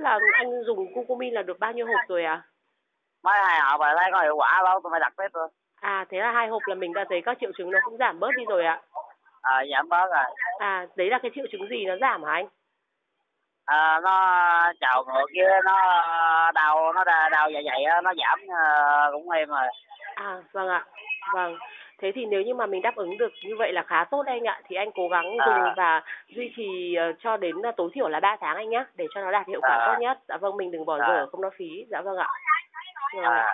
là anh dùng Curcumin là được bao nhiêu hộp rồi ạ? Mới 2 hộp rồi thấy có hiệu quả đó, tôi mới đặt tiếp luôn. À, thế là 2 hộp là mình đã thấy các triệu chứng nó cũng giảm bớt đi rồi ạ? Giảm bớt rồi. À, đấy là cái triệu chứng gì nó giảm hả anh? Nó trào ngược với nó đau dạ dày á, nó giảm cũng êm rồi. À, vâng ạ. Vâng. Thế thì nếu như mà mình đáp ứng được như vậy là khá tốt đấy anh ạ. Thì anh cố gắng dùng và duy trì cho đến tối thiểu là 3 tháng anh nhé. Để cho nó đạt hiệu quả tốt nhất. Dạ vâng, mình đừng bỏ dở không nó phí. Dạ vâng ạ. Vâng ạ.